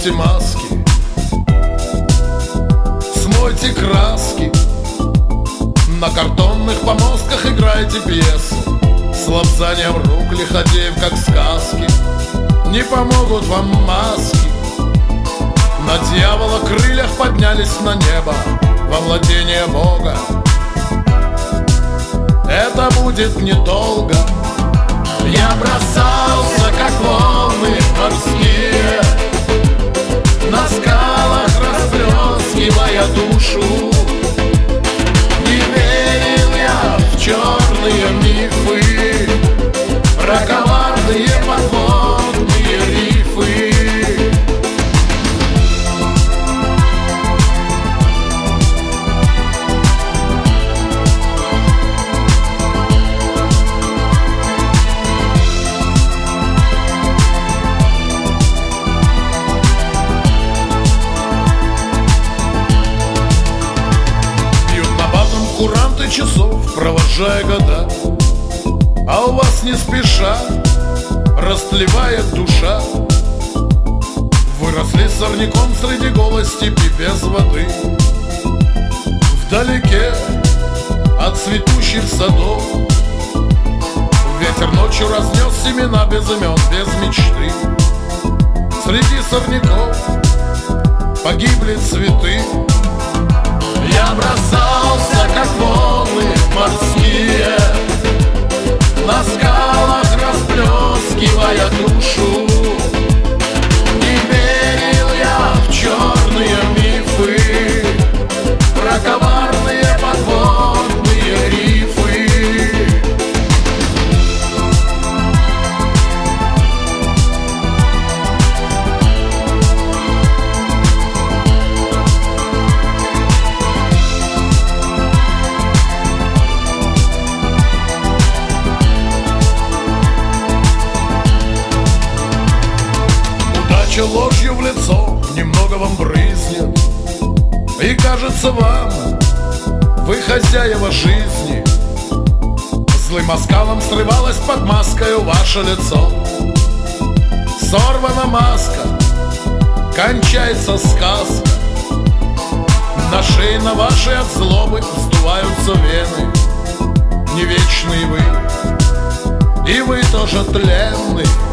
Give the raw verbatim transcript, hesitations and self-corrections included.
снимайте маски, смойте краски, на картонных помостках играйте пьесу с лапзанием рук лиходеев, как сказки. Не помогут вам маски. На дьявола крыльях поднялись на небо во владение Бога. Это будет недолго. Я бросался, как волны морские, на скалах расплескивая душу. Не верил я в черные мифы, про коварные подводные рифы. Куранты часов, провожая года, а у вас не спеша растлевает душа. Выросли сорняком среди голой степи без воды. Вдалеке от цветущих садов ветер ночью разнес семена без имен, без мечты. Среди сорняков погибли цветы. Я бросался, как волны морские, на скалах расплескивая душу. Не верил я в черные мифы, про коварные подводные рифы. Ложью в лицо немного вам брызнет, и кажется вам, вы хозяева жизни. Злым оскалом срывалось под маской ваше лицо. Сорвана маска, кончается сказка. На шее на вашей от злобы вздуваются вены. Не вечный вы, и вы тоже тленны.